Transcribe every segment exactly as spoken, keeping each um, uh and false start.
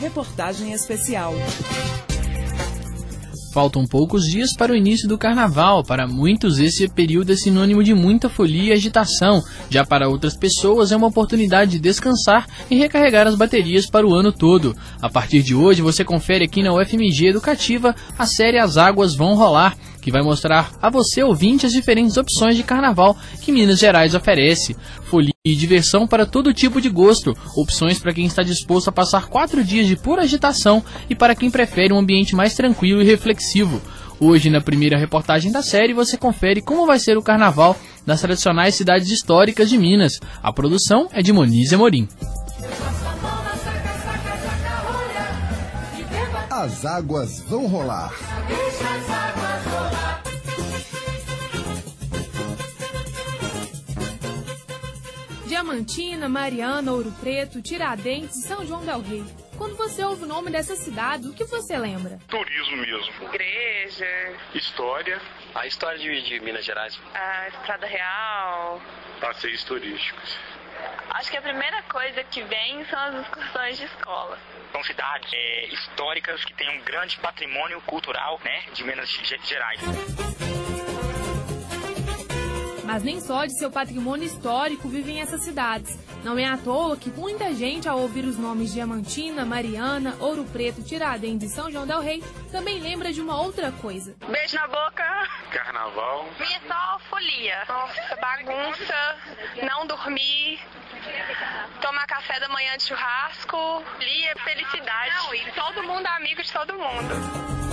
reportagem especial. Faltam poucos dias para o início do carnaval. Para muitos, esse período é sinônimo de muita folia e agitação. Já para outras pessoas, é uma oportunidade de descansar e recarregar as baterias para o ano todo. A partir de hoje, você confere aqui na U F M G Educativa a série As Águas Vão Rolar, que vai mostrar a você, ouvinte, as diferentes opções de carnaval que Minas Gerais oferece. Folia e diversão para todo tipo de gosto, opções para quem está disposto a passar quatro dias de pura agitação e para quem prefere um ambiente mais tranquilo e reflexivo. Hoje, na primeira reportagem da série, você confere como vai ser o carnaval das tradicionais cidades históricas de Minas. A produção é de Monize Amorim. As águas vão rolar. Diamantina, Mariana, Ouro Preto, Tiradentes e São João del Rei. Quando você ouve o nome dessa cidade, o que você lembra? Turismo mesmo. Igreja. História. A história de, de Minas Gerais. A Estrada Real. Passeios turísticos. Acho que a primeira coisa que vem são as excursões de escola. São cidades é, históricas que têm um grande patrimônio cultural, né, de Minas Gerais. Mas nem só de seu patrimônio histórico vivem essas cidades. Não é à toa que muita gente, ao ouvir os nomes Diamantina, Mariana, Ouro Preto, Tiradentes e São João del Rei, também lembra de uma outra coisa. Beijo na boca. Carnaval. Minha só folia. Nossa, bagunça, não dormir, tomar café da manhã de churrasco, folia, felicidade. Não, e todo mundo amigo de todo mundo.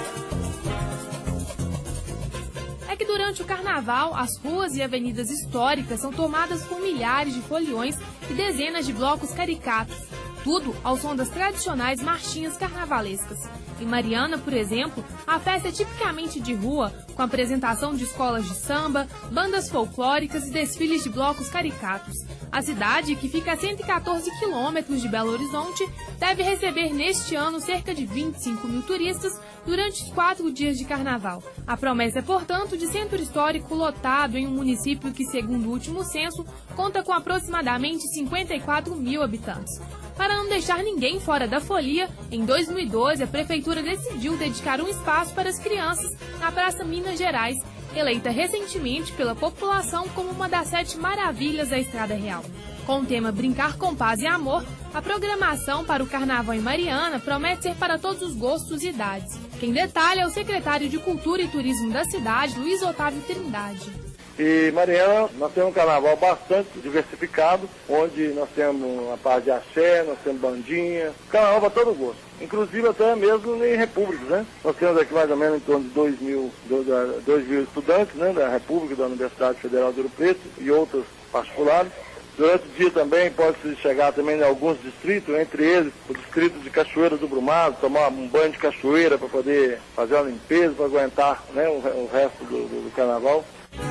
É que durante o carnaval, as ruas e avenidas históricas são tomadas por milhares de foliões e dezenas de blocos caricatos, tudo ao som das tradicionais marchinhas carnavalescas. Em Mariana, por exemplo, a festa é tipicamente de rua, com apresentação de escolas de samba, bandas folclóricas e desfiles de blocos caricatos. A cidade, que fica a cento e quatorze quilômetros de Belo Horizonte, deve receber neste ano cerca de vinte e cinco mil turistas durante os quatro dias de carnaval. A promessa é, portanto, de centro histórico lotado em um município que, segundo o último censo, conta com aproximadamente cinquenta e quatro mil habitantes. Para não deixar ninguém fora da folia, em dois mil e doze a Prefeitura decidiu dedicar um espaço para as crianças na Praça Minas Gerais, eleita recentemente pela população como uma das sete maravilhas da Estrada Real. Com o tema Brincar com Paz e Amor, a programação para o Carnaval em Mariana promete ser para todos os gostos e idades. Quem detalha é o secretário de Cultura e Turismo da cidade, Luiz Otávio Trindade. E Mariana, nós temos um carnaval bastante diversificado, onde nós temos a parte de axé, nós temos bandinha, carnaval para todo gosto. Inclusive até mesmo em repúblicas, né? Nós temos aqui mais ou menos em torno de dois mil, dois mil estudantes, né, da República, da Universidade Federal de Ouro Preto e outras particulares. Durante o dia também pode-se chegar também em alguns distritos, entre eles o distrito de Cachoeira do Brumado, tomar um banho de cachoeira para poder fazer uma limpeza, para aguentar, né, o, o resto do, do, do carnaval.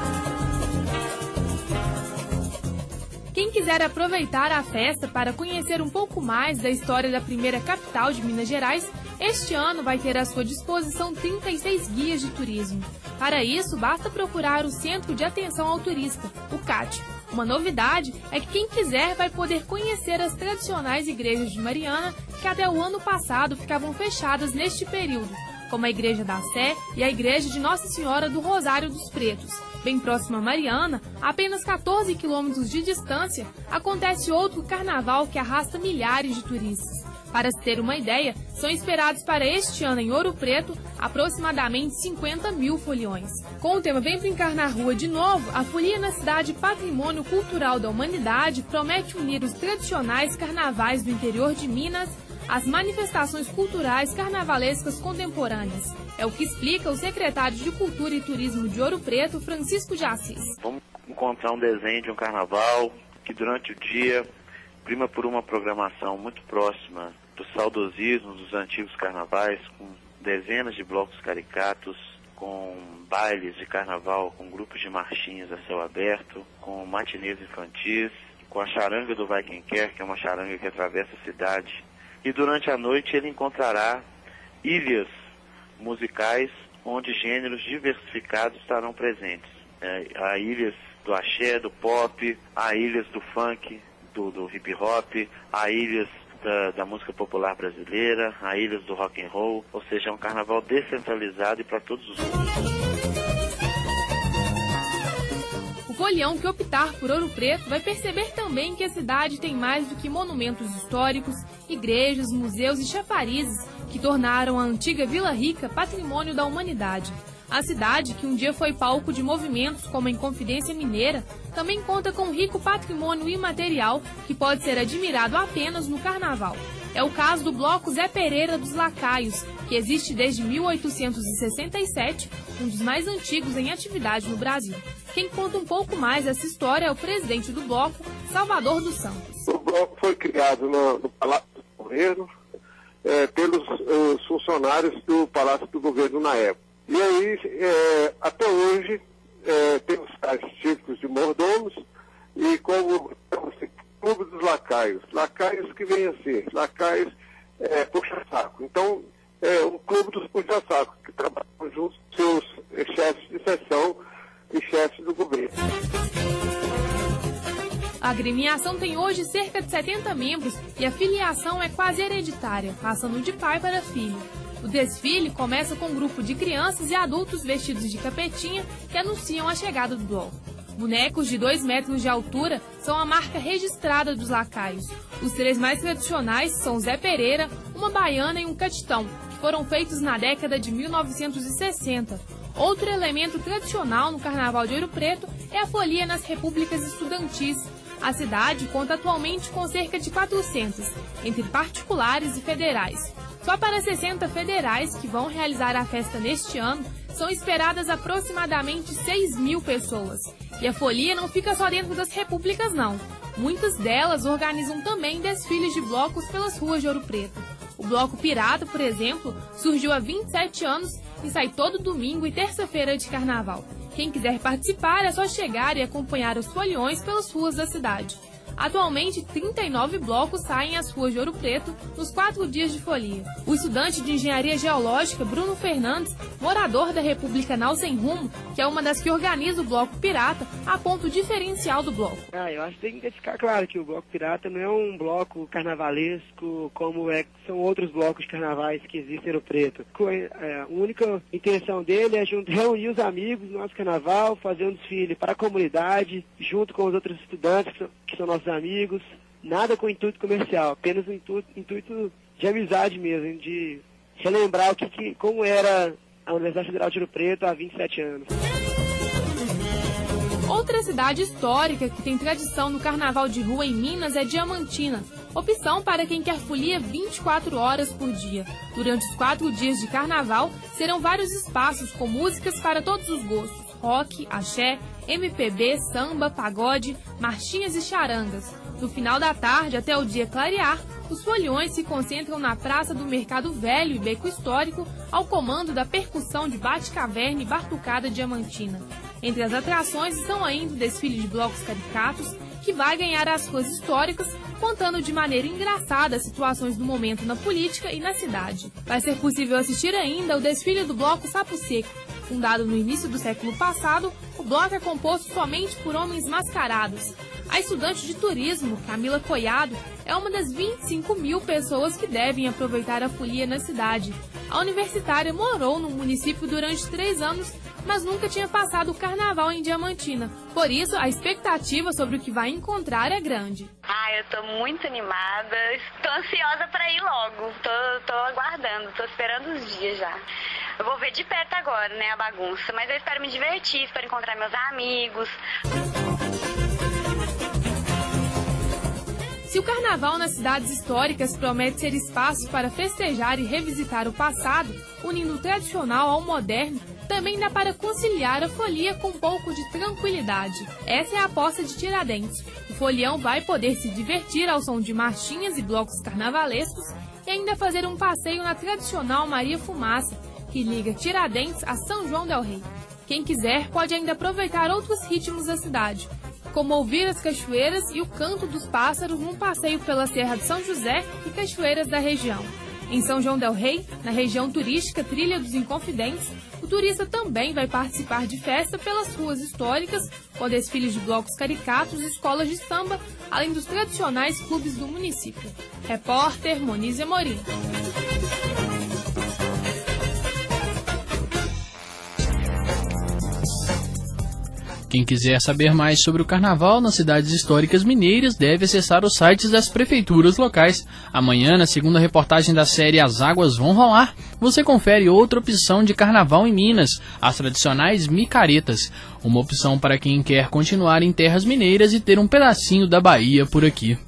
Quem quiser aproveitar a festa para conhecer um pouco mais da história da primeira capital de Minas Gerais, este ano vai ter à sua disposição trinta e seis guias de turismo. Para isso, basta procurar o Centro de Atenção ao Turista, o CAT. Uma novidade é que quem quiser vai poder conhecer as tradicionais igrejas de Mariana, que até o ano passado ficavam fechadas neste período, como a Igreja da Sé e a Igreja de Nossa Senhora do Rosário dos Pretos. Bem próximo a Mariana, a apenas quatorze quilômetros de distância, acontece outro carnaval que arrasta milhares de turistas. Para se ter uma ideia, são esperados para este ano em Ouro Preto aproximadamente cinquenta mil foliões. Com o tema Vem Brincar na Rua de novo, a Folia na Cidade Patrimônio Cultural da Humanidade promete unir os tradicionais carnavais do interior de Minas às manifestações culturais carnavalescas contemporâneas. É o que explica o secretário de Cultura e Turismo de Ouro Preto, Francisco de Assis. Vamos encontrar um desenho de um carnaval que durante o dia prima por uma programação muito próxima do saudosismo dos antigos carnavais, com dezenas de blocos caricatos, com bailes de carnaval, com grupos de marchinhas a céu aberto, com matinês infantis, com a charanga do Vai Quem Quer, que é uma charanga que atravessa a cidade. E durante a noite ele encontrará ilhas musicais onde gêneros diversificados estarão presentes. É, há ilhas do axé, do pop, há ilhas do funk, do, do hip hop, há ilhas da, da música popular brasileira, a Ilhas do Rock and Roll, ou seja, é um carnaval descentralizado e para todos os gostos. O folião que optar por Ouro Preto vai perceber também que a cidade tem mais do que monumentos históricos, igrejas, museus e chafarizes que tornaram a antiga Vila Rica patrimônio da humanidade. A cidade, que um dia foi palco de movimentos como a Inconfidência Mineira, também conta com um rico patrimônio imaterial que pode ser admirado apenas no Carnaval. É o caso do Bloco Zé Pereira dos Lacaios, que existe desde mil oitocentos e sessenta e sete, um dos mais antigos em atividade no Brasil. Quem conta um pouco mais essa história é o presidente do bloco, Salvador dos Santos. O bloco foi criado no, no Palácio do Governo é, pelos os funcionários do Palácio do Governo na época. E aí, é, até hoje, é, tem os tais típicos de mordomos e como assim, Clube dos Lacaios. Lacaios que vem a ser, lacaios é, puxa-saco. Então, é um clube dos puxa-saco, que trabalham juntos com seus é, chefes de seção e chefes do governo. A agremiação tem hoje cerca de setenta membros e a filiação é quase hereditária, passando de pai para filho. O desfile começa com um grupo de crianças e adultos vestidos de capetinha que anunciam a chegada do bloco. Bonecos de dois metros de altura são a marca registrada dos lacaios. Os três mais tradicionais são Zé Pereira, uma baiana e um catitão, que foram feitos na década de mil novecentos e sessenta. Outro elemento tradicional no Carnaval de Ouro Preto é a folia nas repúblicas estudantis. A cidade conta atualmente com cerca de quatrocentas, entre particulares e federais. Só para sessenta federais que vão realizar a festa neste ano, são esperadas aproximadamente seis mil pessoas. E a folia não fica só dentro das repúblicas, não. Muitas delas organizam também desfiles de blocos pelas ruas de Ouro Preto. O Bloco Pirata, por exemplo, surgiu há vinte e sete anos e sai todo domingo e terça-feira de carnaval. Quem quiser participar é só chegar e acompanhar os foliões pelas ruas da cidade. Atualmente, trinta e nove blocos saem às ruas de Ouro Preto nos quatro dias de folia. O estudante de Engenharia Geológica, Bruno Fernandes, morador da República Nau Sem Rumo, que é uma das que organiza o Bloco Pirata, aponta o diferencial do bloco. Ah, eu acho que tem que ficar claro que o Bloco Pirata não é um bloco carnavalesco como é, são outros blocos de carnavais que existem em Ouro Preto. A única intenção dele é reunir os amigos no nosso carnaval, fazer um desfile para a comunidade, junto com os outros estudantes que são, que são nossos amigos, nada com intuito comercial, apenas um intuito, intuito de amizade mesmo, de relembrar o que, que, como era a Universidade Federal de Ouro Preto há vinte e sete anos. Outra cidade histórica que tem tradição no carnaval de rua em Minas é Diamantina, opção para quem quer folia vinte e quatro horas por dia. Durante os quatro dias de carnaval, serão vários espaços com músicas para todos os gostos. Rock, axé, M P B, samba, pagode, marchinhas e charangas. No final da tarde, até o dia clarear, os foliões se concentram na Praça do Mercado Velho e Beco Histórico, ao comando da percussão de Bate-Caverna e Batucada Diamantina. Entre as atrações estão ainda o desfile de blocos caricatos, que vai ganhar as ruas históricas, contando de maneira engraçada as situações do momento na política e na cidade. Vai ser possível assistir ainda o desfile do Bloco Sapo Seco. Fundado no início do século passado, o bloco é composto somente por homens mascarados. A estudante de turismo, Camila Coiado, é uma das vinte e cinco mil pessoas que devem aproveitar a folia na cidade. A universitária morou no município durante três anos, mas nunca tinha passado o carnaval em Diamantina. Por isso, a expectativa sobre o que vai encontrar é grande. Ah, eu tô muito animada, estou ansiosa para ir logo, tô, tô aguardando, tô esperando os dias já. Eu vou ver de perto agora, né, a bagunça, mas eu espero me divertir, espero encontrar meus amigos. Se o carnaval nas cidades históricas promete ser espaço para festejar e revisitar o passado, unindo o tradicional ao moderno, também dá para conciliar a folia com um pouco de tranquilidade. Essa é a aposta de Tiradentes. O folião vai poder se divertir ao som de marchinhas e blocos carnavalescos e ainda fazer um passeio na tradicional Maria Fumaça, que liga Tiradentes a São João del Rei. Quem quiser pode ainda aproveitar outros ritmos da cidade, como ouvir as cachoeiras e o canto dos pássaros num passeio pela Serra de São José e cachoeiras da região. Em São João del Rei, na região turística Trilha dos Inconfidentes, o turista também vai participar de festa pelas ruas históricas, com desfiles de blocos caricatos e escolas de samba, além dos tradicionais clubes do município. Repórter Monize Amorim. Quem quiser saber mais sobre o carnaval nas cidades históricas mineiras deve acessar os sites das prefeituras locais. Amanhã, na segunda reportagem da série As Águas Vão Rolar, você confere outra opção de carnaval em Minas, as tradicionais micaretas. Uma opção para quem quer continuar em terras mineiras e ter um pedacinho da Bahia por aqui.